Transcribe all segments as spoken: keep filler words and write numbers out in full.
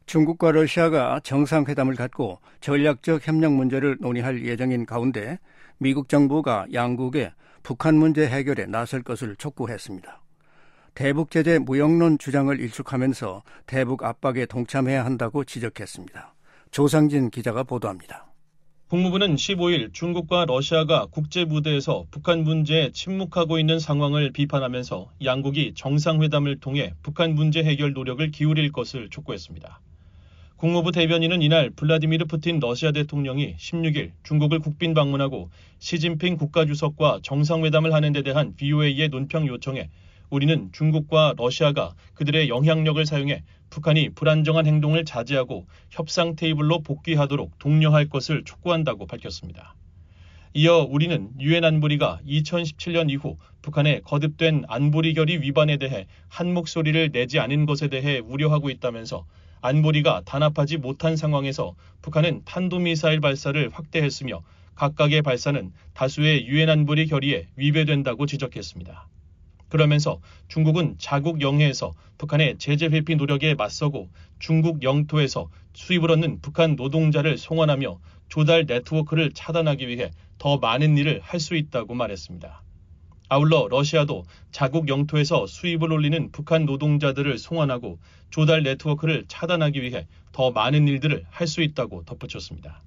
중국과 러시아가 정상회담을 갖고 전략적 협력 문제를 논의할 예정인 가운데 미국 정부가 양국에 북한 문제 해결에 나설 것을 촉구했습니다. 대북 제재 무역론 주장을 일축하면서 대북 압박에 동참해야 한다고 지적했습니다. 조상진 기자가 보도합니다. 국무부는 십오일 중국과 러시아가 국제 무대에서 북한 문제에 침묵하고 있는 상황을 비판하면서 양국이 정상회담을 통해 북한 문제 해결 노력을 기울일 것을 촉구했습니다. 국무부 대변인은 이날 블라디미르 푸틴 러시아 대통령이 십육일 중국을 국빈 방문하고 시진핑 국가주석과 정상회담을 하는 데 대한 브이오에이의 논평 요청에 우리는 중국과 러시아가 그들의 영향력을 사용해 북한이 불안정한 행동을 자제하고 협상 테이블로 복귀하도록 독려할 것을 촉구한다고 밝혔습니다. 이어 우리는 유엔 안보리가 이천십칠년 이후 북한의 거듭된 안보리 결의 위반에 대해 한 목소리를 내지 않은 것에 대해 우려하고 있다면서 안보리가 단합하지 못한 상황에서 북한은 탄도미사일 발사를 확대했으며 각각의 발사는 다수의 유엔 안보리 결의에 위배된다고 지적했습니다. 그러면서 중국은 자국 영해에서 북한의 제재 회피 노력에 맞서고 중국 영토에서 수입을 얻는 북한 노동자를 송환하며 조달 네트워크를 차단하기 위해 더 많은 일을 할 수 있다고 말했습니다. 아울러 러시아도 자국 영토에서 수입을 올리는 북한 노동자들을 송환하고 조달 네트워크를 차단하기 위해 더 많은 일들을 할 수 있다고 덧붙였습니다.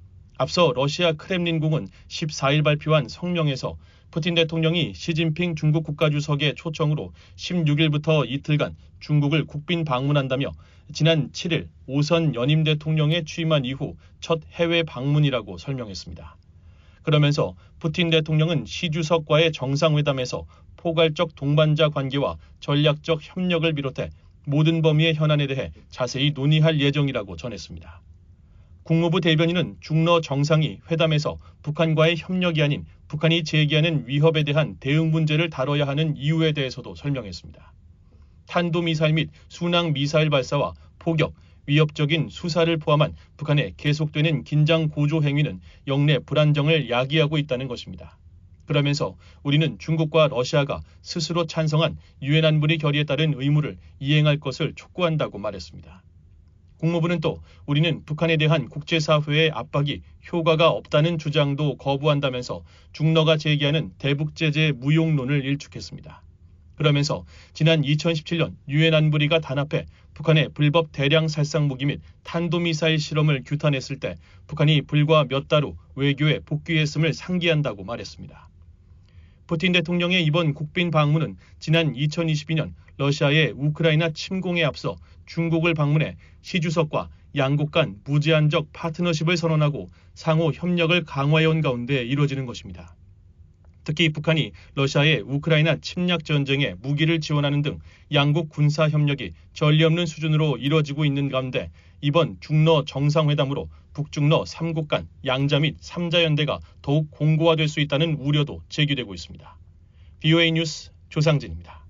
앞서 러시아 크렘린궁은 십사일 발표한 성명에서 푸틴 대통령이 시진핑 중국 국가주석의 초청으로 십육일부터 이틀간 중국을 국빈 방문한다며 지난 칠일 오선 연임 대통령에 취임한 이후 첫 해외 방문이라고 설명했습니다. 그러면서 푸틴 대통령은 시 주석과의 정상회담에서 포괄적 동반자 관계와 전략적 협력을 비롯해 모든 범위의 현안에 대해 자세히 논의할 예정이라고 전했습니다. 국무부 대변인은 중러 정상이 회담에서 북한과의 협력이 아닌 북한이 제기하는 위협에 대한 대응 문제를 다뤄야 하는 이유에 대해서도 설명했습니다. 탄도미사일 및 순항미사일 발사와 포격, 위협적인 수사를 포함한 북한의 계속되는 긴장 고조 행위는 영내 불안정을 야기하고 있다는 것입니다. 그러면서 우리는 중국과 러시아가 스스로 찬성한 유엔 안보리 결의에 따른 의무를 이행할 것을 촉구한다고 말했습니다. 국무부는 또 우리는 북한에 대한 국제사회의 압박이 효과가 없다는 주장도 거부한다면서 중러가 제기하는 대북제재 무용론을 일축했습니다. 그러면서 지난 이천십칠년 유엔 안보리가 단합해 북한의 불법 대량 살상 무기 및 탄도미사일 실험을 규탄했을 때 북한이 불과 몇 달 후 외교에 복귀했음을 상기한다고 말했습니다. 푸틴 대통령의 이번 국빈 방문은 지난 이천이십이년 러시아의 우크라이나 침공에 앞서 중국을 방문해 시 주석과 양국 간 무제한적 파트너십을 선언하고 상호 협력을 강화해온 가운데 이루어지는 것입니다. 특히 북한이 러시아의 우크라이나 침략 전쟁에 무기를 지원하는 등 양국 군사 협력이 전례 없는 수준으로 이뤄지고 있는 가운데 이번 중러 정상회담으로 북중러 삼국 간 양자 및 삼자 연대가 더욱 공고화될 수 있다는 우려도 제기되고 있습니다. 브이오에이 뉴스 조상진입니다.